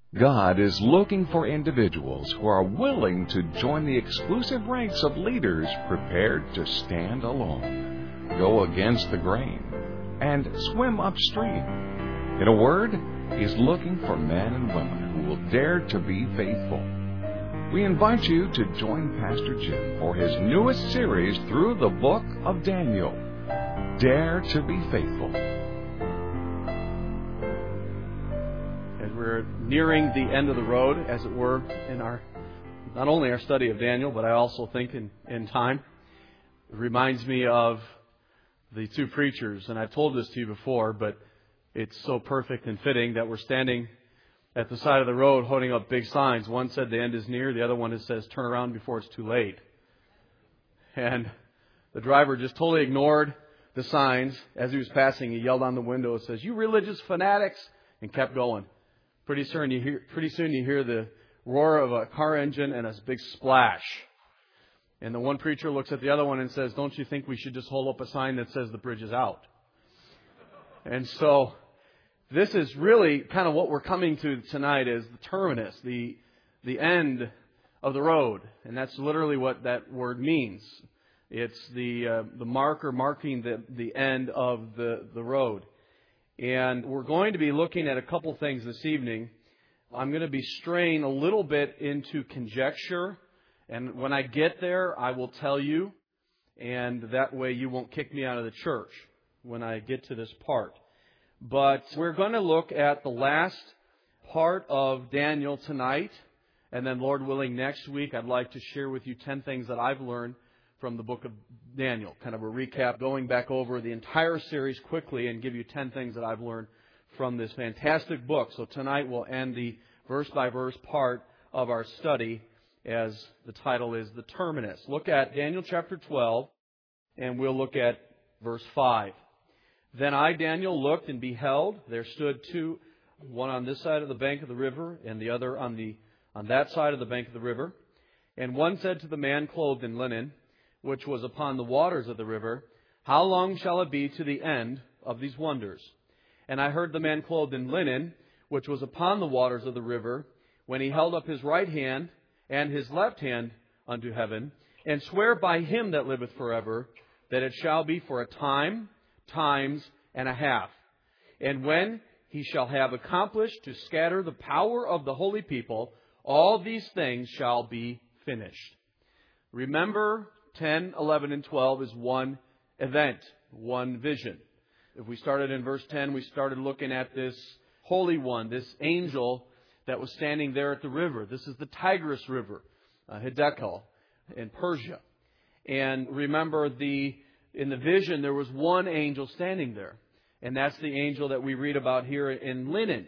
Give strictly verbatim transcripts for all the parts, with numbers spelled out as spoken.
God is looking for individuals who are willing to join the exclusive ranks of leaders prepared to stand alone, go against the grain, and swim upstream. In a word, He's looking for men and women who will dare to be faithful. We invite you to join Pastor Jim for his newest series through the book of Daniel, Dare to be Faithful. As we're nearing the end of the road, as it were, in our not only our study of Daniel, but I also think in, in time, it reminds me of the two preachers, and I've told this to you before, but it's so perfect and fitting that we're standing at the side of the road holding up big signs. One said the end is near, the other one says turn around before it's too late. And the driver just totally ignored the signs. As he was passing, he yelled on the window and says, "You religious fanatics," and kept going. Pretty soon you hear, pretty soon you hear the roar of a car engine and a big splash. And the one preacher looks at the other one and says, "Don't you think we should just hold up a sign that says the bridge is out?" And so this is really kind of what we're coming to tonight, is the terminus, the the end of the road. And that's literally what that word means. It's the uh, the marker marking the, the end of the, the road. And we're going to be looking at a couple things this evening. I'm going to be straying a little bit into conjecture. And when I get there, I will tell you. And that way you won't kick me out of the church when I get to this part. But we're going to look at the last part of Daniel tonight. And then, Lord willing, next week I'd like to share with you ten things that I've learned from the book of Daniel. Kind of a recap, going back over the entire series quickly and give you ten things that I've learned from this fantastic book. So tonight we'll end the verse-by-verse part of our study, as the title is The Terminus. Look at Daniel chapter twelve, and we'll look at verse five. "Then I, Daniel, looked and beheld, there stood two, one on this side of the bank of the river, and the other on the on that side of the bank of the river. And one said to the man clothed in linen, which was upon the waters of the river, How long shall it be to the end of these wonders? And I heard the man clothed in linen, which was upon the waters of the river, when he held up his right hand and his left hand unto heaven, and swear by him that liveth forever, that it shall be for a time, times, and a half. And when he shall have accomplished to scatter the power of the holy people, all these things shall be finished." Remember, ten, eleven, and twelve is one event, one vision. If we started in verse ten, we started looking at this Holy One, this angel that was standing there at the river. This is the Tigris River, uh, Hiddekel, in Persia. And remember, the in the vision, there was one angel standing there. And that's the angel that we read about here in linen.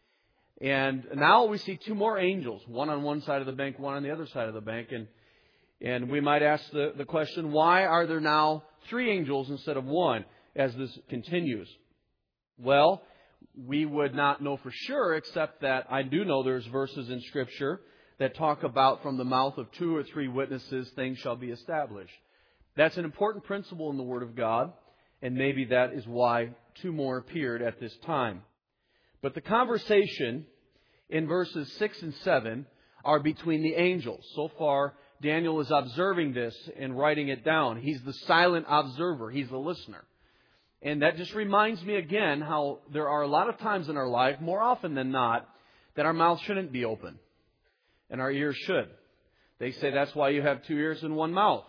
And now we see two more angels, one on one side of the bank, one on the other side of the bank. And and we might ask the, the question, why are there now three angels instead of one as this continues? Well, we would not know for sure, except that I do know there's verses in Scripture that talk about from the mouth of two or three witnesses things shall be established. That's an important principle in the Word of God, and maybe that is why two more appeared at this time. But the conversation in verses six and seven are between the angels. So far, Daniel is observing this and writing it down. He's the silent observer. He's the listener. And that just reminds me again how there are a lot of times in our life, more often than not, that our mouth shouldn't be open and our ears should. They say that's why you have two ears and one mouth.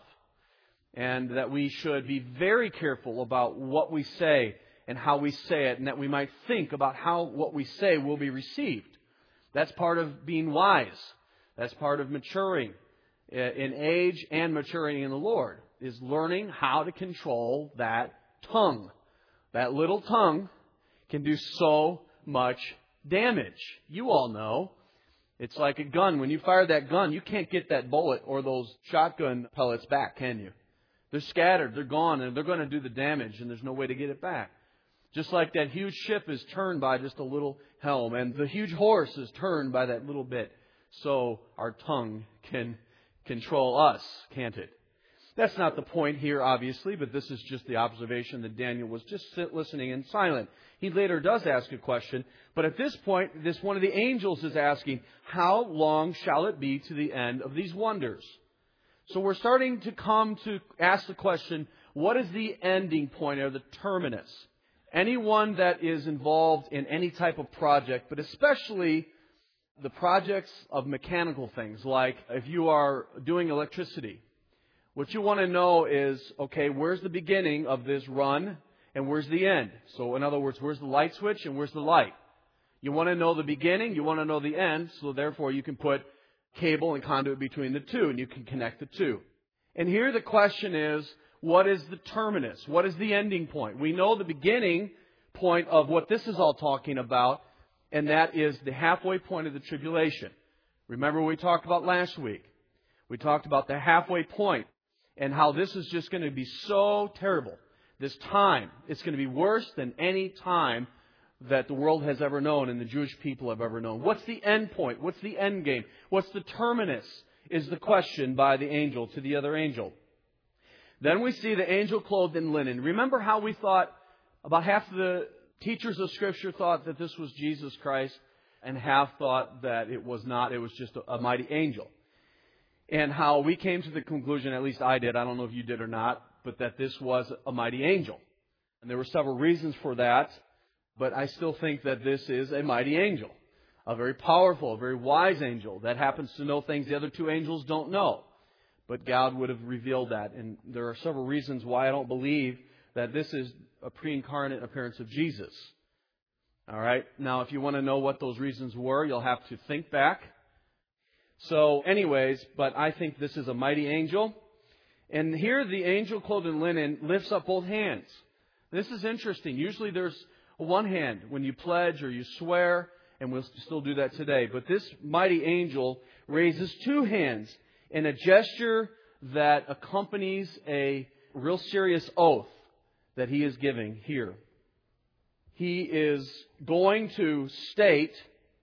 And that we should be very careful about what we say and how we say it, and that we might think about how what we say will be received. That's part of being wise. That's part of maturing in age and maturing in the Lord, is learning how to control that tongue. That little tongue can do so much damage. You all know. It's like a gun. When you fire that gun, you can't get that bullet or those shotgun pellets back, can you? They're scattered, they're gone, and they're going to do the damage, and there's no way to get it back. Just like that huge ship is turned by just a little helm, and the huge horse is turned by that little bit. So our tongue can control us, can't it? That's not the point here, obviously, but this is just the observation that Daniel was just sit listening and silent. He later does ask a question, but at this point, this one of the angels is asking, how long shall it be to the end of these wonders? So we're starting to come to ask the question, what is the ending point or the terminus? Anyone that is involved in any type of project, but especially the projects of mechanical things, like if you are doing electricity, what you want to know is, okay, where's the beginning of this run and where's the end? So in other words, where's the light switch and where's the light? You want to know the beginning, you want to know the end, so therefore you can put cable and conduit between the two and you can connect the two. And here the question is, what is the terminus? What is the ending point? We know the beginning point of what this is all talking about, and that is the halfway point of the tribulation. Remember what we talked about last week? We talked about the halfway point and how this is just going to be so terrible. This time, it's going to be worse than any time that the world has ever known and the Jewish people have ever known. What's the end point? What's the end game? What's the terminus? Is the question by the angel to the other angel. Then we see the angel clothed in linen. Remember how we thought, about half of the teachers of Scripture thought that this was Jesus Christ, and half thought that it was not, it was just a, a mighty angel. And how we came to the conclusion, at least I did, I don't know if you did or not, but that this was a mighty angel. And there were several reasons for that, but I still think that this is a mighty angel. A very powerful, a very wise angel that happens to know things the other two angels don't know. But God would have revealed that. And there are several reasons why I don't believe that this is a pre-incarnate appearance of Jesus. All right. Now, if you want to know what those reasons were, you'll have to think back. So anyways, but I think this is a mighty angel. And here the angel clothed in linen lifts up both hands. This is interesting. Usually there's one hand when you pledge or you swear, and we'll still do that today. But this mighty angel raises two hands in a gesture that accompanies a real serious oath that he is giving here. He is going to state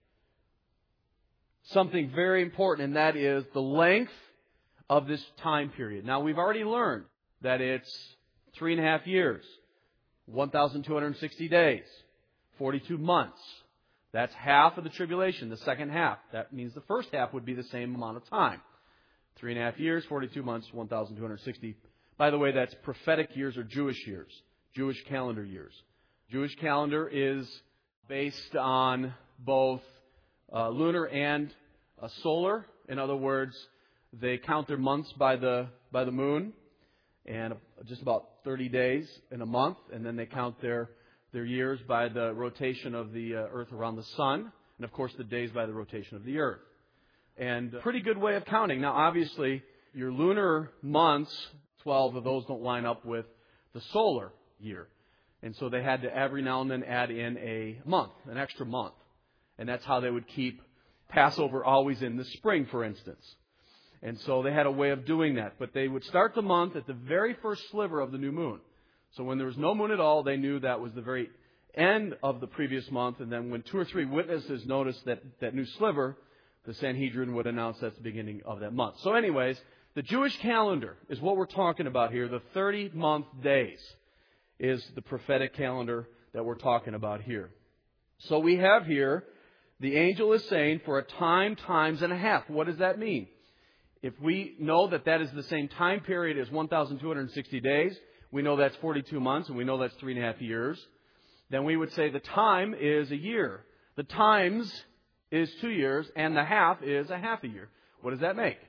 something very important, and that is the length of this time period. Now, we've already learned that it's three and a half years, one thousand two hundred sixty days, forty-two months. That's half of the tribulation, the second half. That means the first half would be the same amount of time. Three and a half years, forty-two months, one thousand two hundred sixty. By the way, that's prophetic years or Jewish years, Jewish calendar years. Jewish calendar is based on both uh, lunar and uh, solar. In other words, they count their months by the by the moon, and just about thirty days in a month, and then they count their their years by the rotation of the uh, earth around the sun, and of course the days by the rotation of the earth. And a pretty good way of counting. Now, obviously, your lunar months, twelve of those don't line up with the solar year. And so they had to every now and then add in a month, an extra month. And that's how they would keep Passover always in the spring, for instance. And so they had a way of doing that. But they would start the month at the very first sliver of the new moon. So when there was no moon at all, they knew that was the very end of the previous month. And then when two or three witnesses noticed that, that new sliver, the Sanhedrin would announce that's the beginning of that month. So anyways, the Jewish calendar is what we're talking about here. The thirty-month days is the prophetic calendar that we're talking about here. So we have here, the angel is saying for a time, times, and a half. What does that mean? If we know that that is the same time period as one thousand two hundred sixty days, we know that's forty-two months, and we know that's three and a half years, then we would say the time is a year. The times is two years, and the half is a half a year. What does that make?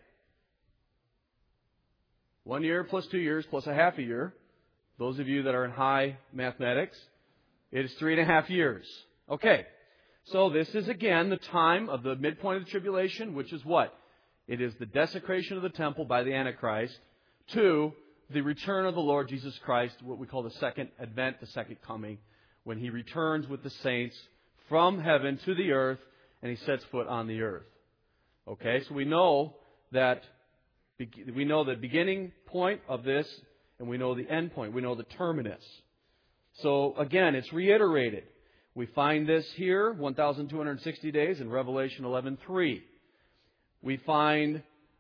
One year plus two years plus a half a year. Those of you that are in high mathematics, it is three and a half years. Okay, so this is again the time of the midpoint of the tribulation, which is what? It is the desecration of the temple by the Antichrist to the return of the Lord Jesus Christ, what we call the second advent, the second coming, when He returns with the saints from heaven to the earth and He sets foot on the earth. Okay, so we know that we know the beginning point of this, and we know the end point. We know the terminus. So again, it's reiterated. We find this here, one thousand two hundred sixty days, in Revelation eleven three. We find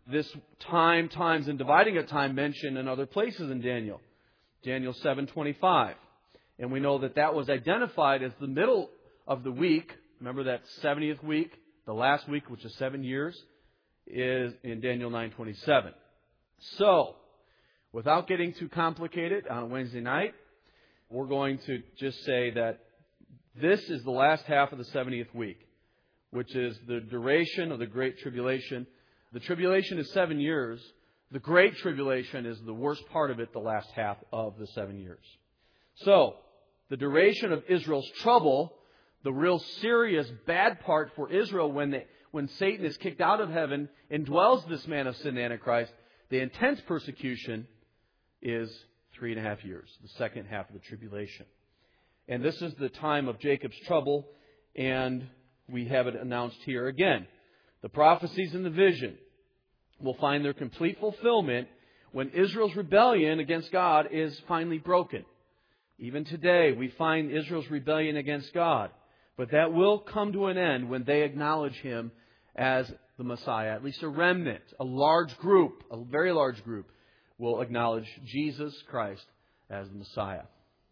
this time, times, and dividing a time mentioned in other places in Daniel. Daniel seven twenty-five. And we know that that was identified as the middle of the week. Remember that seventieth week, the last week, which is seven years, is in Daniel nine twenty-seven. So, without getting too complicated on a Wednesday night, we're going to just say that this is the last half of the seventieth week, which is the duration of the Great Tribulation. The tribulation is seven years. The Great Tribulation is the worst part of it, the last half of the seven years. So, the duration of Israel's trouble, the real serious bad part for Israel when they, when Satan is kicked out of heaven, indwells this man of sin, the Antichrist, the intense persecution is three and a half years, the second half of the tribulation. And this is the time of Jacob's trouble, and we have it announced here again. The prophecies in the vision will find their complete fulfillment when Israel's rebellion against God is finally broken. Even today, we find Israel's rebellion against God. But that will come to an end when they acknowledge Him as the Messiah. At least a remnant, a large group, a very large group, will acknowledge Jesus Christ as the Messiah.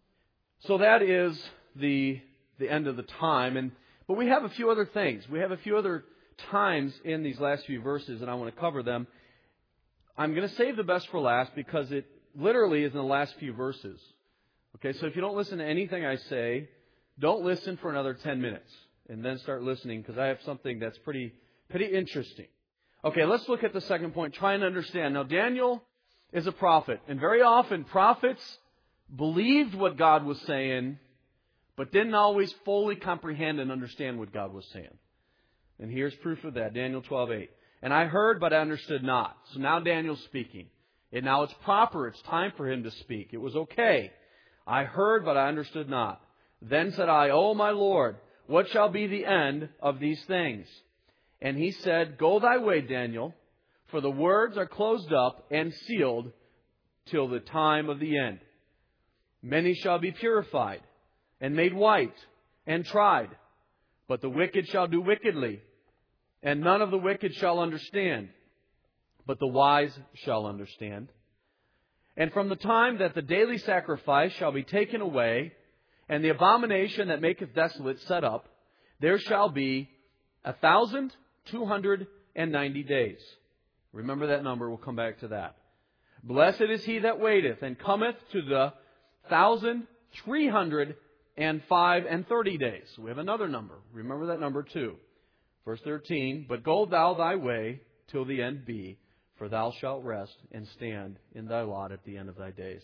So that is the, the end of the time. And but we have a few other things. We have a few other times in these last few verses, and I want to cover them. I'm going to save the best for last because it literally is in the last few verses. Okay, so if you don't listen to anything I say, don't listen for another ten minutes and then start listening because I have something that's pretty, pretty interesting. Okay, let's look at the second point. Try and understand. Now, Daniel is a prophet, and very often prophets believed what God was saying, but didn't always fully comprehend and understand what God was saying. And here's proof of that. Daniel twelve eight. And I heard, but I understood not. So now Daniel's speaking. And now it's proper. It's time for him to speak. It was okay. I heard, but I understood not. Then said I, O my Lord, what shall be the end of these things? And he said, Go thy way, Daniel, for the words are closed up and sealed till the time of the end. Many shall be purified and made white and tried, but the wicked shall do wickedly, and none of the wicked shall understand, but the wise shall understand. And from the time that the daily sacrifice shall be taken away, and the abomination that maketh desolate set up, there shall be a thousand two hundred and ninety days. Remember that number, we'll come back to that. Blessed is he that waiteth, and cometh to the thousand three hundred and five and thirty days. So we have another number. Remember that number too. Verse thirteen, But go thou thy way till the end be, for thou shalt rest and stand in thy lot at the end of thy days.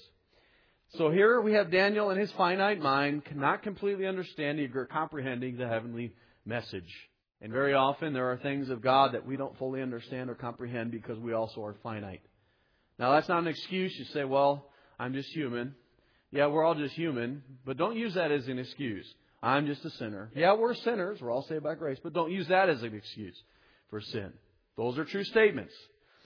So here we have Daniel in his finite mind, cannot completely understanding or comprehending the heavenly message. And very often there are things of God that we don't fully understand or comprehend because we also are finite. Now that's not an excuse. You say, well, I'm just human. Yeah, we're all just human, but don't use that as an excuse. I'm just a sinner. Yeah, we're sinners. We're all saved by grace, but don't use that as an excuse for sin. Those are true statements.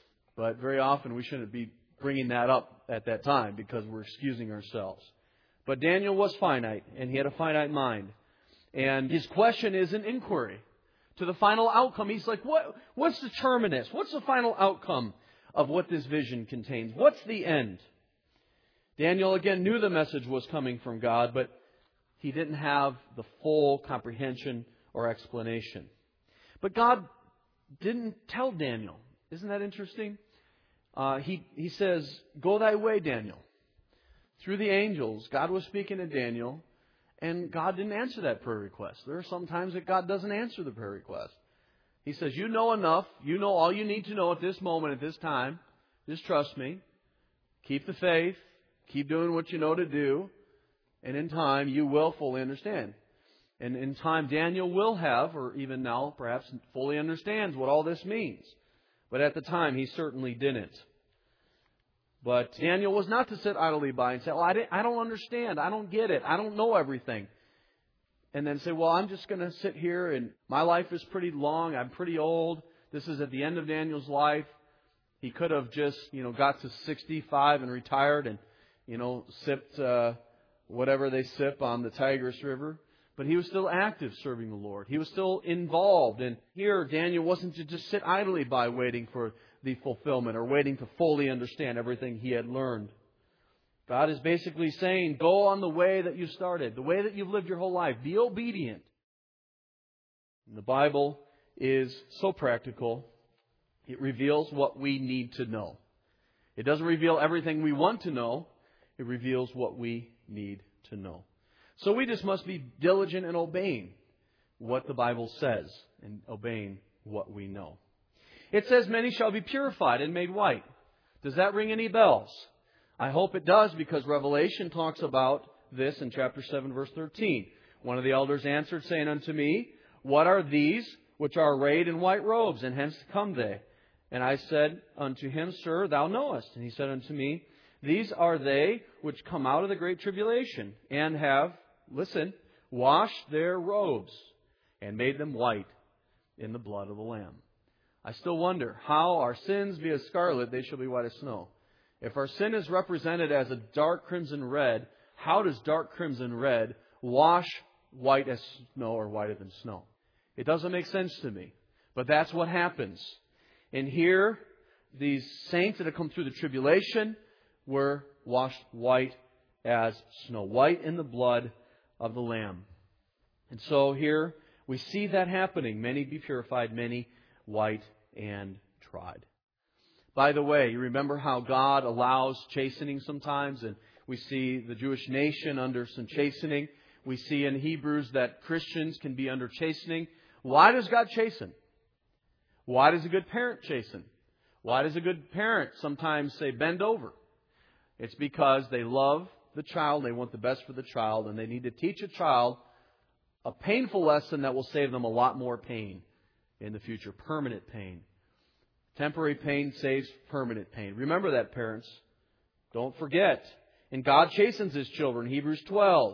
But very often we shouldn't be bringing that up at that time because we're excusing ourselves. But Daniel was finite, and he had a finite mind. And his question is an inquiry to the final outcome. He's like, what, what's the terminus? What's the final outcome of what this vision contains? What's the end? Daniel, again, knew the message was coming from God, but he didn't have the full comprehension or explanation. But God didn't tell Daniel. Isn't that interesting? Uh, he, he says, Go thy way, Daniel. Through the angels, God was speaking to Daniel, and God didn't answer that prayer request. There are some times that God doesn't answer the prayer request. He says, you know enough. You know all you need to know at this moment, at this time. Just trust me. Keep the faith. Keep doing what you know to do. And in time, you will fully understand. And in time, Daniel will have, or even now, perhaps fully understands what all this means. But at the time, he certainly didn't. But Daniel was not to sit idly by and say, well, I, didn't, I don't understand. I don't get it. I don't know everything. And then say, well, I'm just going to sit here and my life is pretty long. I'm pretty old. This is at the end of Daniel's life. He could have just, you know, got to sixty-five and retired and, you know, sipped uh, whatever they sip on the Tigris River. But he was still active serving the Lord. He was still involved. And here, Daniel wasn't to just sit idly by waiting for the fulfillment or waiting to fully understand everything he had learned. God is basically saying, go on the way that you started, the way that you've lived your whole life. Be obedient. And the Bible is so practical. It reveals what we need to know. It doesn't reveal everything we want to know. It reveals what we need to know. So we just must be diligent in obeying what the Bible says and obeying what we know. It says, many shall be purified and made white. Does that ring any bells? I hope it does, because Revelation talks about this in chapter seven, verse thirteen. One of the elders answered, saying unto me, what are these which are arrayed in white robes, and hence come they? And I said unto him, Sir, thou knowest. And he said unto me, these are they which come out of the great tribulation, and have, listen, washed their robes, and made them white in the blood of the Lamb. I still wonder, how our sins be as scarlet, they shall be white as snow. If our sin is represented as a dark crimson red, how does dark crimson red wash white as snow or whiter than snow? It doesn't make sense to me. But that's what happens. And here, these saints that have come through the tribulation were washed white as snow, white in the blood of the Lamb. And so here we see that happening. Many be purified, many white and tried. By the way, you remember how God allows chastening sometimes, and we see the Jewish nation under some chastening. We see in Hebrews that Christians can be under chastening. Why does God chasten? Why does a good parent chasten? Why does a good parent sometimes say, bend over? It's because they love the child, they want the best for the child, and they need to teach a child a painful lesson that will save them a lot more pain in the future, permanent pain. Temporary pain saves permanent pain. Remember that, parents. Don't forget. And God chastens His children. Hebrews twelve.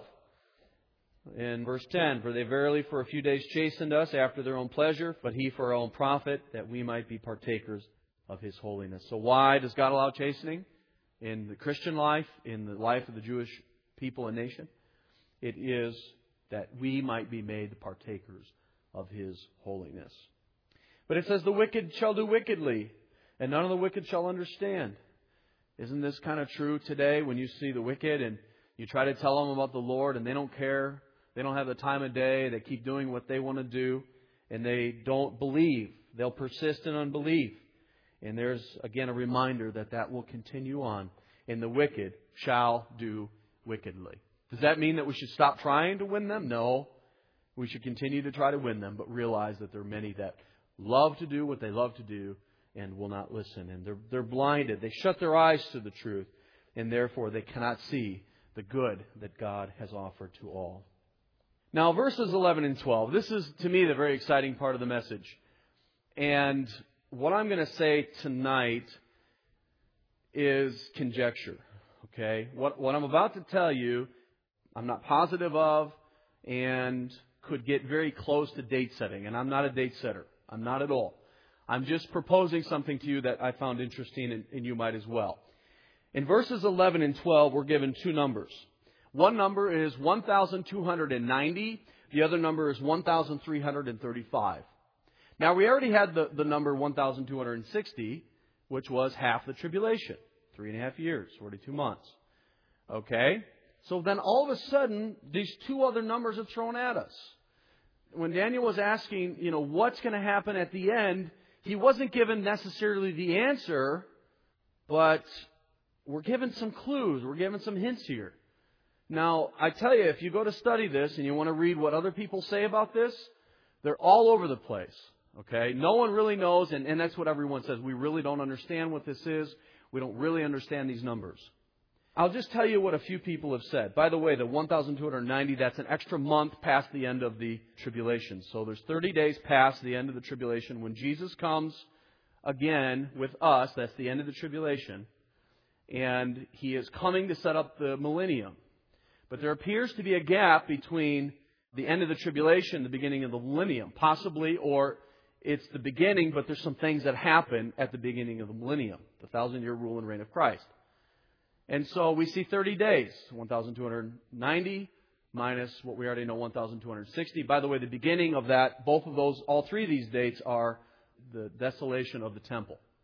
In verse ten, for they verily for a few days chastened us after their own pleasure, but He for our own profit, that we might be partakers of His holiness. So why does God allow chastening in the Christian life, in the life of the Jewish people and nation? It is that we might be made the partakers of His holiness. But it says the wicked shall do wickedly, and none of the wicked shall understand. Isn't this kind of true today when you see the wicked and you try to tell them about the Lord and they don't care? They don't have the time of day. They keep doing what they want to do, and they don't believe. They'll persist in unbelief. And there's, again, a reminder that that will continue on. And the wicked shall do wickedly. Does that mean that we should stop trying to win them? No. We should continue to try to win them, but realize that there are many that love to do what they love to do and will not listen. And they're, they're blinded. They shut their eyes to the truth, and therefore they cannot see the good that God has offered to all. Now, verses eleven and twelve. This is, to me, the very exciting part of the message. And what I'm going to say tonight is conjecture. Okay? What, what I'm about to tell you, I'm not positive of, and could get very close to date setting. And I'm not a date setter. I'm not at all. I'm just proposing something to you that I found interesting, and, and you might as well. In verses eleven and twelve, we're given two numbers. One number is one thousand two hundred ninety. The other number is one thousand three hundred thirty-five. Now, we already had the, the number one thousand two hundred sixty, which was half the tribulation. Three and a half years, forty-two months. Okay? So then all of a sudden, these two other numbers are thrown at us. When Daniel was asking, you know, what's going to happen at the end, he wasn't given necessarily the answer, but we're given some clues. We're given some hints here. Now, I tell you, if you go to study this and you want to read what other people say about this, they're all over the place. Okay? No one really knows, and, and that's what everyone says. We really don't understand what this is. We don't really understand these numbers. I'll just tell you what a few people have said. By the way, the one thousand two hundred ninety, that's an extra month past the end of the tribulation. So there's thirty days past the end of the tribulation. When Jesus comes again with us, that's the end of the tribulation. And He is coming to set up the millennium. But there appears to be a gap between the end of the tribulation and the beginning of the millennium. Possibly, or it's the beginning, but there's some things that happen at the beginning of the millennium. The thousand-year rule and reign of Christ. And so we see thirty days, one thousand two hundred ninety minus what we already know, one thousand two hundred sixty. By the way, the beginning of that, both of those, all three of these dates are the desolation of the temple.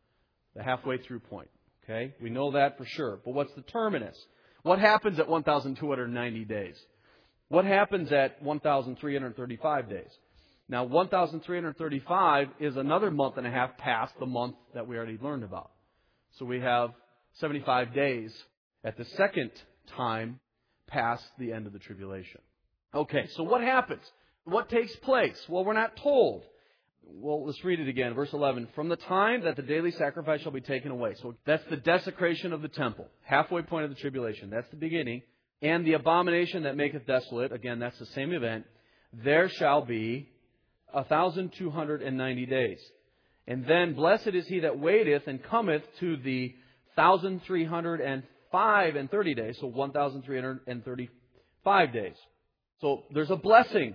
The halfway through point. Okay? We know that for sure. But what's the terminus? What happens at one thousand two hundred ninety days? What happens at one thousand three hundred thirty-five days? Now, one thousand three hundred thirty-five is another month and a half past the month that we already learned about. So we have seventy-five days at the second time past the end of the tribulation. Okay, so what happens? What takes place? Well, we're not told. Well, let's read it again. Verse eleven. From the time that the daily sacrifice shall be taken away. So that's the desecration of the temple. Halfway point of the tribulation. That's the beginning. And the abomination that maketh desolate. Again, that's the same event. There shall be one thousand two hundred ninety days. And then, blessed is he that waiteth and cometh to the one thousand three hundred five and thirty days. So one thousand three hundred thirty-five days. So there's a blessing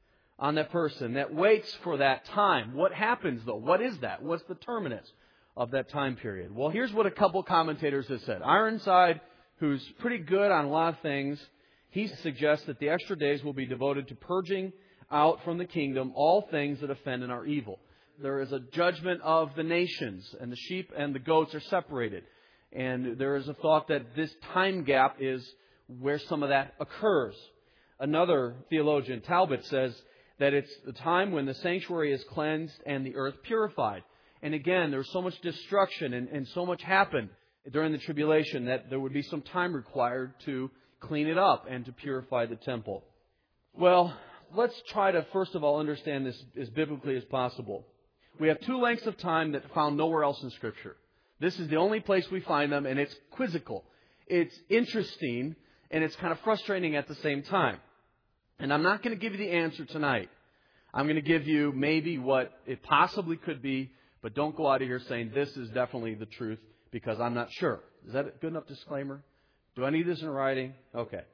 on that person that waits for that time. What happens, though? What is that? What's the terminus of that time period? Well, here's what a couple commentators have said. Ironside, who's pretty good on a lot of things, he suggests that the extra days will be devoted to purging out from the kingdom all things that offend and are evil. There is a judgment of the nations, and the sheep and the goats are separated. And there is a thought that this time gap is where some of that occurs. Another theologian, Talbot, says that it's the time when the sanctuary is cleansed and the earth purified. And again, there's so much destruction and, and so much happened during the tribulation that there would be some time required to clean it up and to purify the temple. Well, let's try to first of all understand this as biblically as possible. We have two lengths of time that are found nowhere else in Scripture. This is the only place we find them, and it's quizzical. It's interesting, and it's kind of frustrating at the same time. And I'm not going to give you the answer tonight. I'm going to give you maybe what it possibly could be, but don't go out of here saying this is definitely the truth because I'm not sure. Is that a good enough disclaimer? Do I need this in writing? Okay.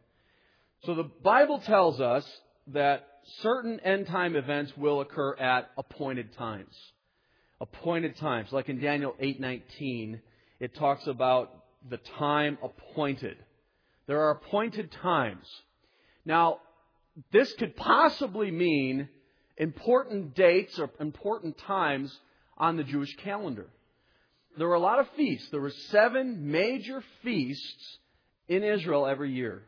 So the Bible tells us that certain end-time events will occur at appointed times. Appointed times. Like in Daniel eight nineteen, it talks about the time appointed. There are appointed times. Now, this could possibly mean important dates or important times on the Jewish calendar. There were a lot of feasts. There were seven major feasts in Israel every year.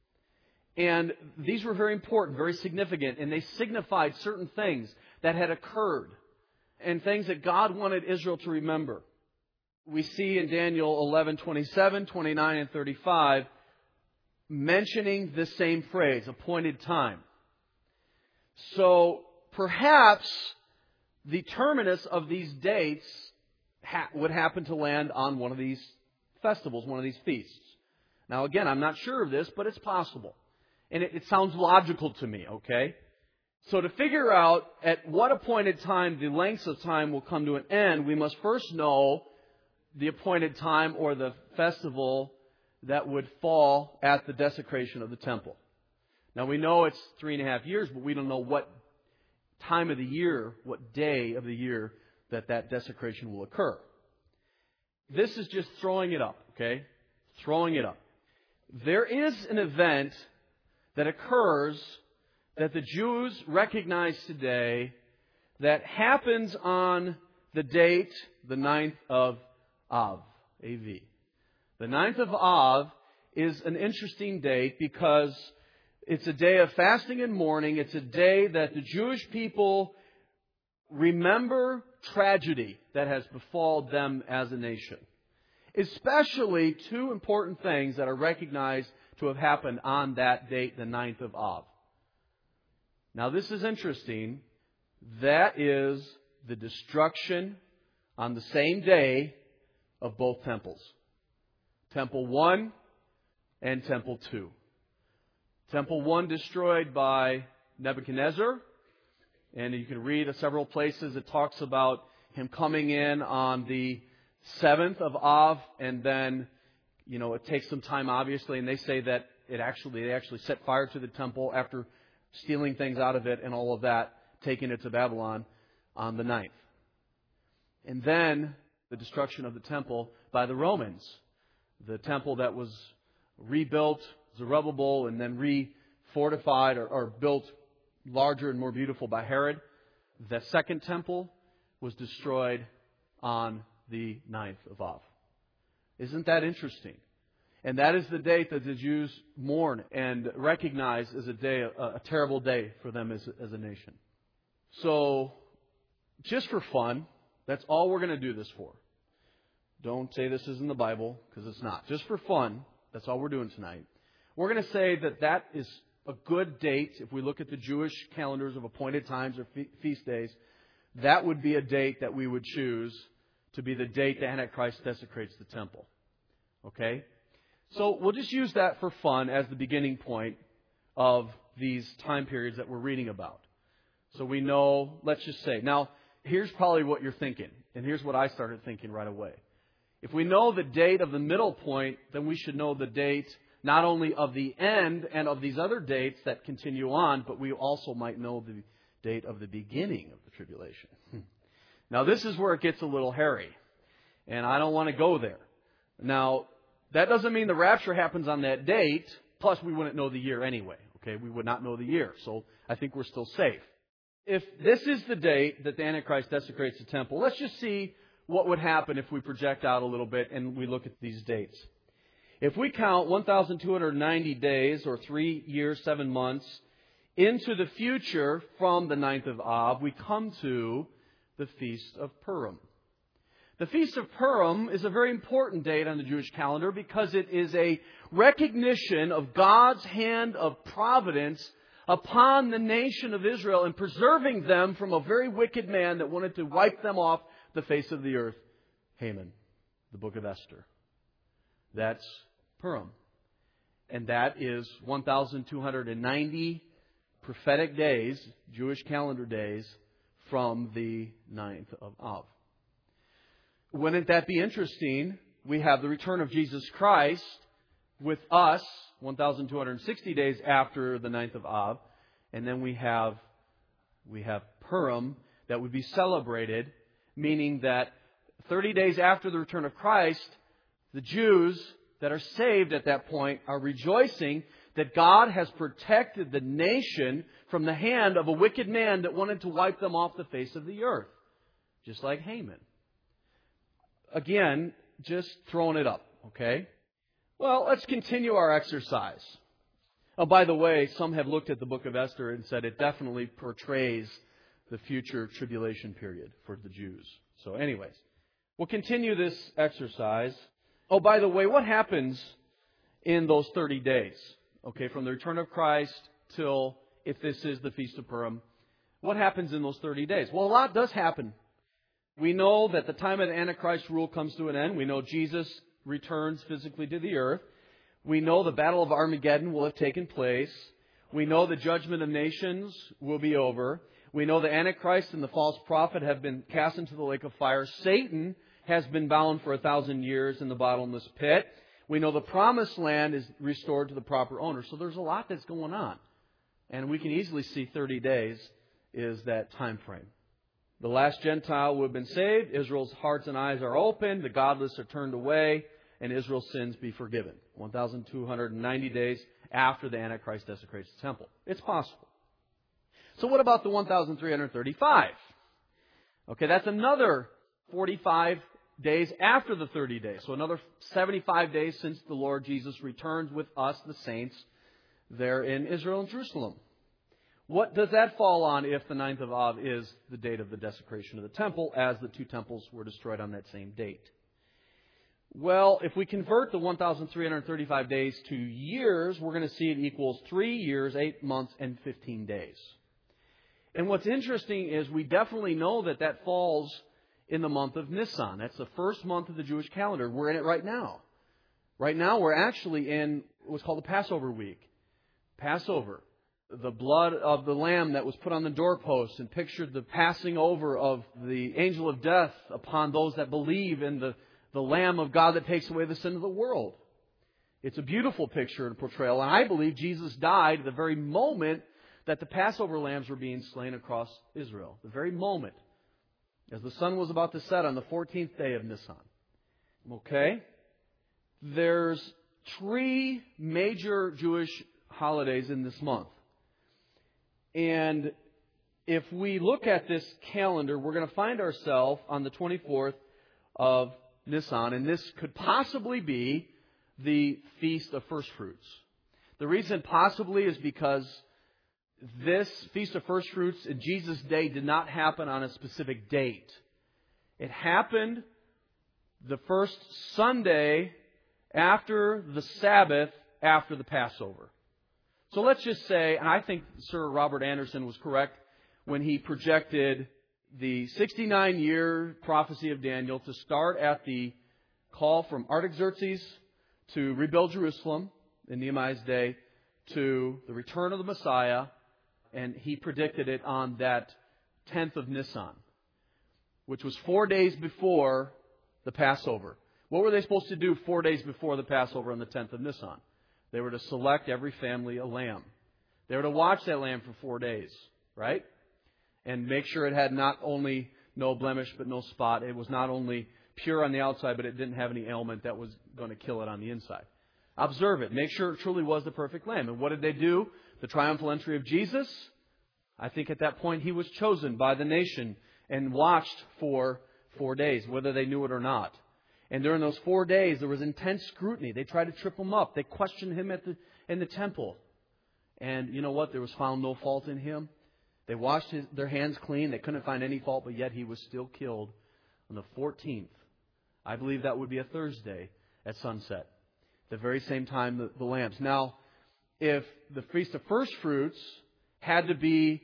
And these were very important, very significant, and they signified certain things that had occurred and things that God wanted Israel to remember. We see in Daniel eleven twenty-seven, twenty-nine, and thirty-five mentioning this same phrase, appointed time. So perhaps the terminus of these dates ha- would happen to land on one of these festivals, one of these feasts. Now again, I'm not sure of this, but it's possible. And it, it sounds logical to me, okay? So to figure out at what appointed time the lengths of time will come to an end, we must first know the appointed time or the festival that would fall at the desecration of the temple. Now we know it's three and a half years, but we don't know what time of the year, what day of the year that that desecration will occur. This is just throwing it up, okay? Throwing it up. There is an event that occurs that the Jews recognize today that happens on the date, the ninth of Av, A V. The ninth of Av is an interesting date because it's a day of fasting and mourning. It's a day that the Jewish people remember tragedy that has befallen them as a nation. Especially two important things that are recognized to have happened on that date, the ninth of Av. Now this is interesting. That is the destruction on the same day of both temples. Temple one and Temple two. Temple one destroyed by Nebuchadnezzar. And you can read several places it talks about him coming in on the seventh of Av, and then, you know, it takes some time obviously, and they say that it actually they actually set fire to the temple after stealing things out of it and all of that, taking it to Babylon on the ninth. And then the destruction of the temple by the Romans. The temple that was rebuilt, Zerubbabel, and then re-fortified or, or built larger and more beautiful by Herod. The second temple was destroyed on the ninth of Av. Isn't that interesting? And that is the date that the Jews mourn and recognize as a day, a, a terrible day for them as, as a nation. So, just for fun, that's all we're going to do this for. Don't say this is in the Bible, because it's not. Just for fun, that's all we're doing tonight. We're going to say that that is a good date. If we look at the Jewish calendars of appointed times or fe- feast days, that would be a date that we would choose to be the date the Antichrist desecrates the temple. Okay? So we'll just use that for fun as the beginning point of these time periods that we're reading about. So we know, let's just say. Now, here's probably what you're thinking. And here's what I started thinking right away. If we know the date of the middle point, then we should know the date not only of the end and of these other dates that continue on, but we also might know the date of the beginning of the tribulation. Now, this is where it gets a little hairy. And I don't want to go there. Now, that doesn't mean the rapture happens on that date, plus we wouldn't know the year anyway. Okay, we would not know the year. So I think we're still safe. If this is the date that the Antichrist desecrates the temple, let's just see what would happen if we project out a little bit and we look at these dates. If we count one thousand two hundred ninety days, or three years, seven months, into the future from the ninth of Av, we come to the Feast of Purim. The Feast of Purim is a very important date on the Jewish calendar because it is a recognition of God's hand of providence upon the nation of Israel and preserving them from a very wicked man that wanted to wipe them off the face of the earth, Haman, the book of Esther. That's Purim. And that is one thousand two hundred ninety prophetic days, Jewish calendar days, from the ninth of Av. Wouldn't that be interesting? We have the return of Jesus Christ with us, one thousand two hundred sixty days after the ninth of Av. And then we have, we have Purim that would be celebrated, meaning that thirty days after the return of Christ, the Jews that are saved at that point are rejoicing that God has protected the nation from the hand of a wicked man that wanted to wipe them off the face of the earth. Just like Haman. Again, just throwing it up, okay? Well, let's continue our exercise. Oh, by the way, some have looked at the book of Esther and said it definitely portrays the future tribulation period for the Jews. So anyways, we'll continue this exercise. Oh, by the way, what happens in those thirty days? Okay, from the return of Christ till, if this is the Feast of Purim, what happens in those thirty days? Well, a lot does happen. We know that the time of the Antichrist rule comes to an end. We know Jesus returns physically to the earth. We know the Battle of Armageddon will have taken place. We know the judgment of nations will be over. We know the Antichrist and the false prophet have been cast into the lake of fire. Satan has been bound for a thousand years in the bottomless pit. We know the promised land is restored to the proper owner. So there's a lot that's going on. And we can easily see thirty days is that time frame. The last Gentile will have been saved. Israel's hearts and eyes are open. The godless are turned away. And Israel's sins be forgiven. one thousand two hundred ninety days after the Antichrist desecrates the temple. It's possible. So what about the one thousand three hundred thirty-five? Okay, that's another forty-five days after the thirty days. So another seventy-five days since the Lord Jesus returns with us, the saints, there in Israel and Jerusalem. What does that fall on if the ninth of Av is the date of the desecration of the temple, as the two temples were destroyed on that same date? Well, if we convert the one thousand three hundred thirty-five days to years, we're going to see it equals three years, eight months, and fifteen days. And what's interesting is we definitely know that that falls in the month of Nisan. That's the first month of the Jewish calendar. We're in it right now. Right now we're actually in what's called the Passover week. Passover. The blood of the lamb that was put on the doorpost and pictured the passing over of the angel of death upon those that believe in the, the Lamb of God that takes away the sin of the world. It's a beautiful picture and portrayal. And I believe Jesus died at the very moment that the Passover lambs were being slain across Israel. The very moment. As the sun was about to set on the fourteenth day of Nisan. Okay? There's three major Jewish holidays in this month. And if we look at this calendar, we're going to find ourselves on the twenty-fourth of Nisan, and this could possibly be the Feast of First Fruits. The reason possibly is because this Feast of First Fruits in Jesus' day did not happen on a specific date. It happened the first Sunday after the Sabbath, after the Passover. So let's just say, and I think Sir Robert Anderson was correct when he projected the sixty-nine year prophecy of Daniel to start at the call from Artaxerxes to rebuild Jerusalem in Nehemiah's day to the return of the Messiah, and he predicted it on that tenth of Nisan, which was four days before the Passover. What were they supposed to do four days before the Passover on the tenth of Nisan? They were to select every family a lamb. They were to watch that lamb for four days, right? And make sure it had not only no blemish but no spot. It was not only pure on the outside, but it didn't have any ailment that was going to kill it on the inside. Observe it. Make sure it truly was the perfect lamb. And what did they do? The triumphal entry of Jesus? I think at that point he was chosen by the nation and watched for four days, whether they knew it or not. And during those four days, there was intense scrutiny. They tried to trip him up. They questioned him at the in the temple. And you know what? There was found no fault in him. They washed his, their hands clean. They couldn't find any fault, but yet he was still killed on the fourteenth. I believe that would be a Thursday at sunset. The very same time the, the lambs. Now, if the Feast of First Fruits had to be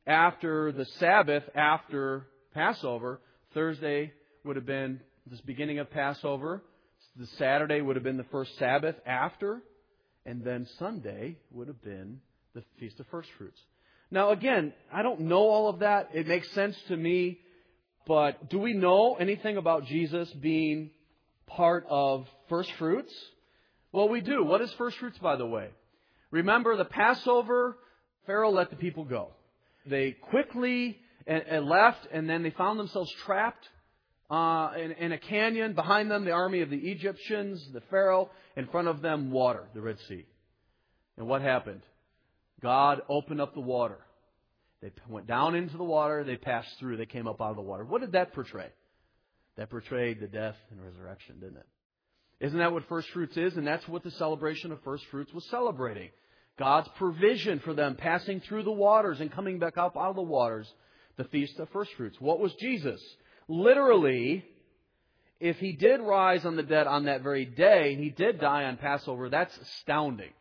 after the Sabbath, after Passover, Thursday would have been this beginning of Passover. The Saturday would have been the first Sabbath after. And then Sunday would have been the Feast of First Fruits. Now, again, I don't know all of that. It makes sense to me. But do we know anything about Jesus being part of First Fruits? Well, we do. What is First Fruits, by the way? Remember the Passover, Pharaoh let the people go. They quickly left, and then they found themselves trapped uh, in, in a canyon. Behind them, the army of the Egyptians, the Pharaoh. In front of them, water, the Red Sea. And what happened? God opened up the water. They went down into the water. They passed through. They came up out of the water. What did that portray? That portrayed the death and resurrection, didn't it? Isn't that what First Fruits is? And that's what the celebration of First Fruits was celebrating. God's provision for them, passing through the waters and coming back up out of the waters. The Feast of First Fruits. What was Jesus? Literally, if He did rise on the dead on that very day, and He did die on Passover, that's astounding.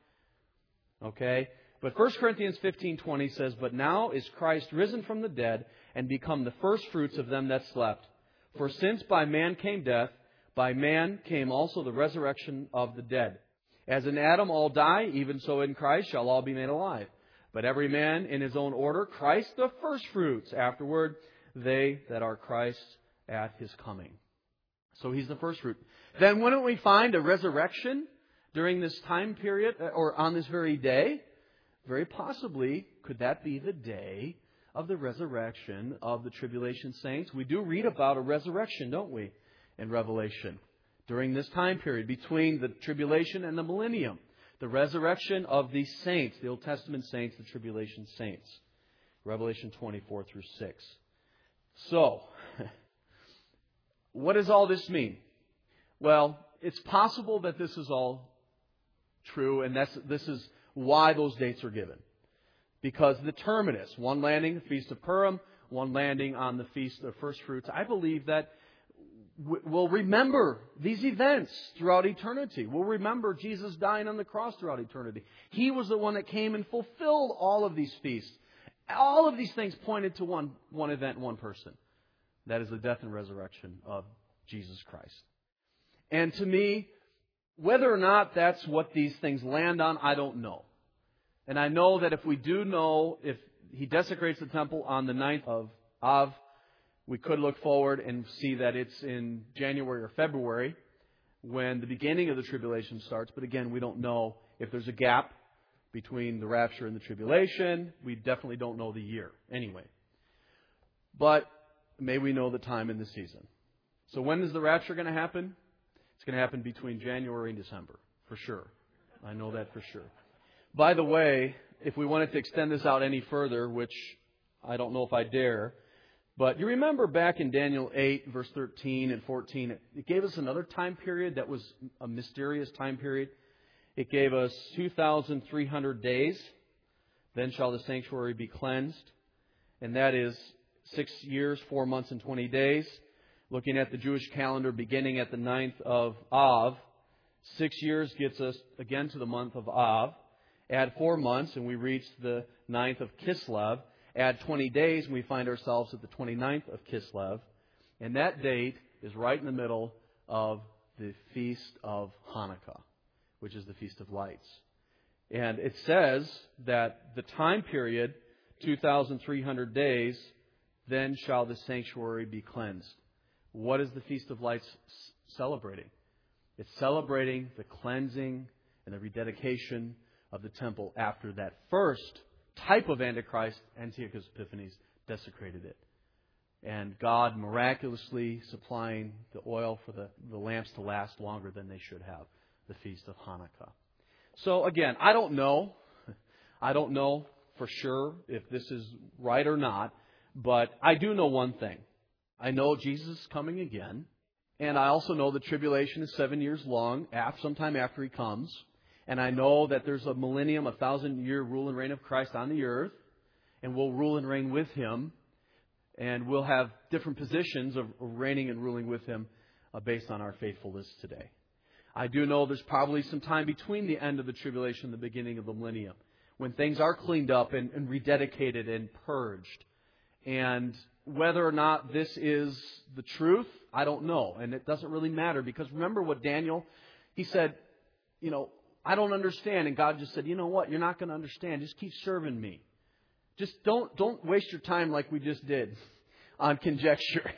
Okay? But First Corinthians fifteen twenty says, "But now is Christ risen from the dead and become the first fruits of them that slept. For since by man came death, by man came also the resurrection of the dead. As in Adam all die, even so in Christ shall all be made alive. But every man in his own order, Christ the first fruits. Afterward, they that are Christ at His coming." So He's the first fruit. Then wouldn't we find a resurrection during this time period, or on this very day? Very possibly, could that be the day of the resurrection of the tribulation saints? We do read about a resurrection, don't we, in Revelation, during this time period between the tribulation and the millennium. The resurrection of the saints, the Old Testament saints, the tribulation saints. Revelation twenty-four through six. So, what does all this mean? Well, it's possible that this is all true, and that's, this is why those dates are given. Because the terminus, one landing, the Feast of Purim, one landing on the Feast of First Fruits, I believe that we'll remember these events throughout eternity. We'll remember Jesus dying on the cross throughout eternity. He was the one that came and fulfilled all of these feasts. All of these things pointed to one, one event, one person. That is the death and resurrection of Jesus Christ. And to me, whether or not that's what these things land on, I don't know. And I know that if we do know, if He desecrates the temple on the ninth of Av, we could look forward and see that it's in January or February when the beginning of the tribulation starts. But again, we don't know if there's a gap between the rapture and the tribulation. We definitely don't know the year anyway. But may we know the time and the season. So when is the rapture going to happen? It's going to happen between January and December, for sure. I know that for sure. By the way, if we wanted to extend this out any further, which I don't know if I dare, But you remember back in Daniel eight, verse thirteen and fourteen, it gave us another time period that was a mysterious time period. It gave us two thousand three hundred days. Then shall the sanctuary be cleansed. And that is six years, four months, and twenty days. Looking at the Jewish calendar, beginning at the ninth of Av. Six years gets us again to the month of Av. Add four months, and we reach the ninth of Kislev. Add twenty days, and we find ourselves at the twenty-ninth of Kislev. And that date is right in the middle of the Feast of Hanukkah, which is the Feast of Lights. And it says that the time period, two thousand three hundred days, then shall the sanctuary be cleansed. What is the Feast of Lights celebrating? It's celebrating the cleansing and the rededication of the temple after that first type of Antichrist, Antiochus Epiphanes, desecrated it. And God miraculously supplying the oil for the, the lamps to last longer than they should have, the Feast of Hanukkah. So again, I don't know. I don't know for sure if this is right or not, but I do know one thing. I know Jesus is coming again, and I also know the tribulation is seven years long, sometime after He comes. And I know that there's a millennium, a thousand-year rule and reign of Christ on the earth, and we'll rule and reign with Him, and we'll have different positions of reigning and ruling with Him uh, based on our faithfulness today. I do know there's probably some time between the end of the tribulation and the beginning of the millennium, when things are cleaned up and, and rededicated and purged. And whether or not this is the truth, I don't know. And it doesn't really matter, because remember what Daniel, he said, you know, I don't understand. And God just said, you know what? You're not going to understand. Just keep serving me. Just don't don't waste your time like we just did on conjecture.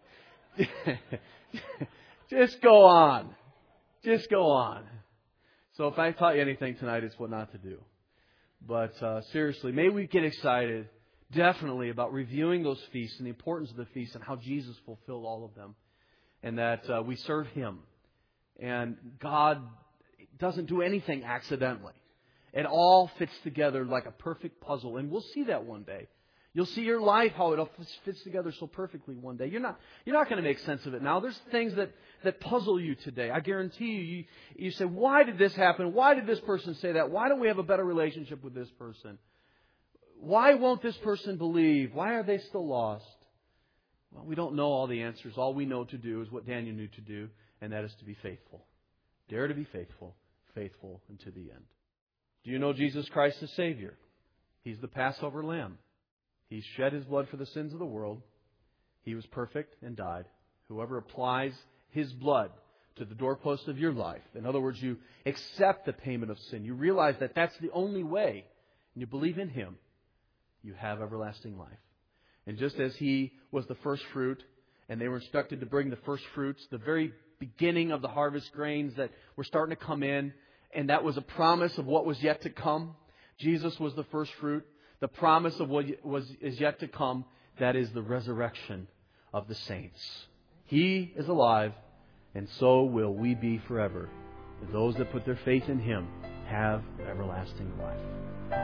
Just go on. Just go on. So if I taught you anything tonight, it's what not to do. But uh, seriously, may we get excited definitely about reviewing those feasts and the importance of the feasts and how Jesus fulfilled all of them. And that uh, we serve Him. And God doesn't do anything accidentally. It all fits together like a perfect puzzle. And we'll see that one day. You'll see your life, how it all fits together so perfectly one day. You're not you're not going to make sense of it now. There's things that, that puzzle you today. I guarantee you, you, you say, why did this happen? Why did this person say that? Why don't we have a better relationship with this person? Why won't this person believe? Why are they still lost? Well, we don't know all the answers. All we know to do is what Daniel knew to do, and that is to be faithful. Dare to be faithful, faithful unto the end. Do you know Jesus Christ as Savior? He's the Passover Lamb. He shed His blood for the sins of the world. He was perfect and died. Whoever applies His blood to the doorpost of your life, in other words, you accept the payment of sin. You realize that that's the only way, and you believe in Him, you have everlasting life. And just as He was the first fruit, and they were instructed to bring the first fruits, the very beginning of the harvest grains that were starting to come in, and that was a promise of what was yet to come. Jesus was the first fruit. The promise of what was is yet to come, that is the resurrection of the saints. He is alive, and so will we be forever. And those that put their faith in Him have everlasting life.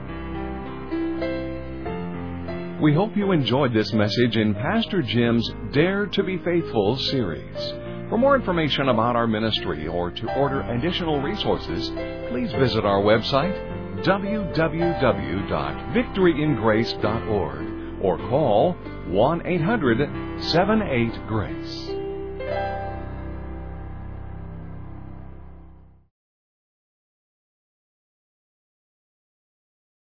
We hope you enjoyed this message in Pastor Jim's Dare to be Faithful series. For more information about our ministry or to order additional resources, please visit our website, w w w dot victory in grace dot org, or call one eight hundred seven eight GRACE.